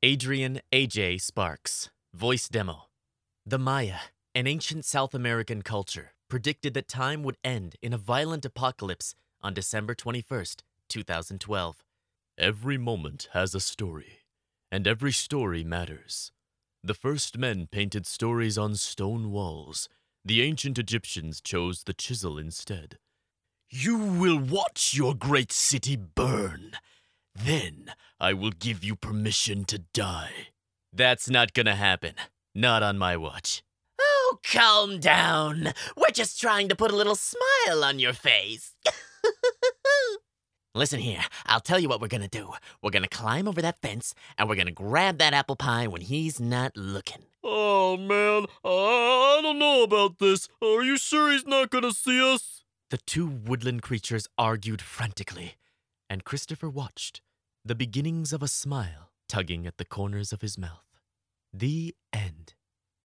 Adrian A.J. Sparks, voice demo. The Maya, an ancient South American culture, predicted that time would end in a violent apocalypse on December 21st, 2012. Every moment has a story, and every story matters. The first men painted stories on stone walls. The ancient Egyptians chose the chisel instead. You will watch your great city burn. Then I will give you permission to die. That's not gonna happen. Not on my watch. Oh, calm down. We're just trying to put a little smile on your face. Listen here, I'll tell you what we're gonna do. We're gonna climb over that fence, and we're gonna grab that apple pie when he's not looking. Oh, man, I don't know about this. Are you sure he's not gonna see us? The two woodland creatures argued frantically, and Christopher watched, the beginnings of a smile tugging at the corners of his mouth. The end.